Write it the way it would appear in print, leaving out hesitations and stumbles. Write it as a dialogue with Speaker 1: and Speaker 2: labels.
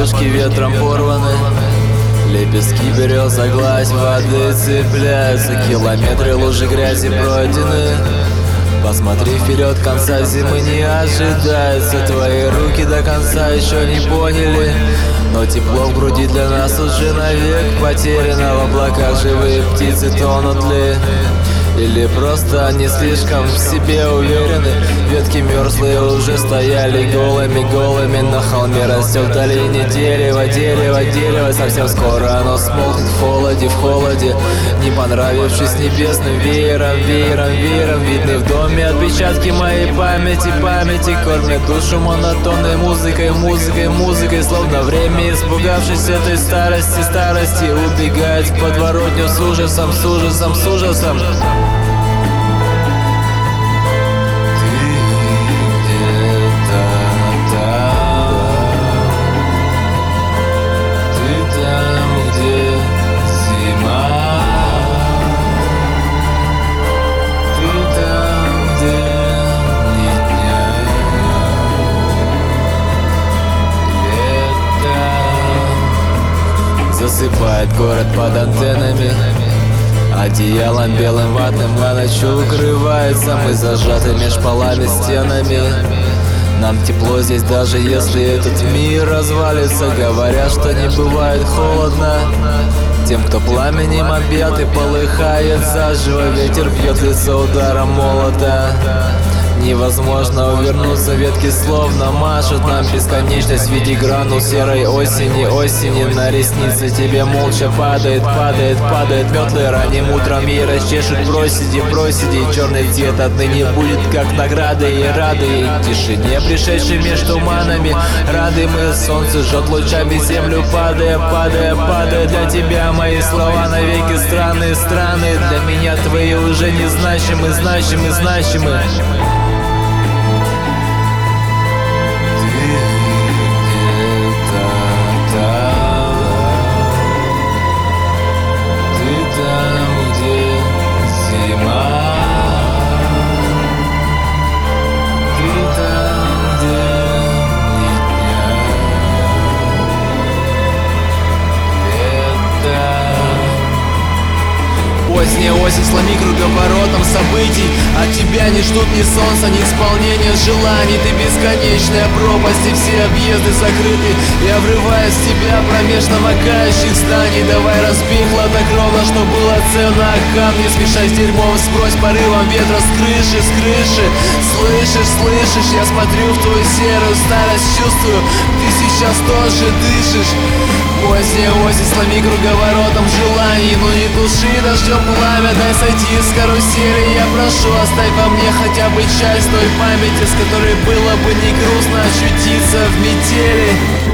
Speaker 1: подушки ветром порваны. Лепестки береза, гладь воды цепляются. Километры лужи грязи пройдены. Посмотри вперед, конца зимы не ожидается. Твои руки до конца еще не поняли, но тепло в груди для нас уже навек потеряно. В облаках живые птицы тонут ли? Или просто они слишком в себе уверены? Ветки мерзлые уже стояли голыми на холме. Растет в долине дерево, совсем скоро оно смолкнет в холоде. Не понравившись небесным веером, видны в доме отпечатки моей памяти. Кормят душу монотонной музыкой, словно время, испугавшись этой старости, убегает в подворотню с ужасом. Засыпает город под антеннами, одеялом белым ватным на ночь укрывается. Мы зажаты меж полами стенами. Нам тепло здесь, даже если этот мир развалится. Говорят, что не бывает холодно тем, кто пламенем объят и полыхает заживо. Ветер бьет в лицо ударом молота. Невозможно увернуться, ветки словно машут нам бесконечность в виде гранул серой осени на ресницы. Тебе молча падает метлы ранним утром, ей расчешут проседи. Черный цвет отныне будет как награды и рады и тишине, пришедшей меж туманами. Рады мы, солнце жжет лучами землю, падая. Для тебя мои слова навеки странные. Для меня твои уже незначимы. Поздняя осень, сломи круговоротом событий. От тебя не ждут ни солнца, ни исполнения желаний. Ты бесконечная пропасть, и все объезды закрыты. Я врываюсь в тебя промеж намокающих зданий. Давай разбей хладнокровно, что было ценно, а камни смешай с дерьмом, сбрось порывом ветра с крыши. Слышишь, я смотрю в твою серую старость, чувствую, ты сейчас тоже дышишь. Поздняя осень, сломи круговоротом желаний. Ну не души дождем пламя, дай сойти с карусели. Я прошу, оставь во мне хотя бы часть той памяти, с которой было бы не грустно очутиться в метели.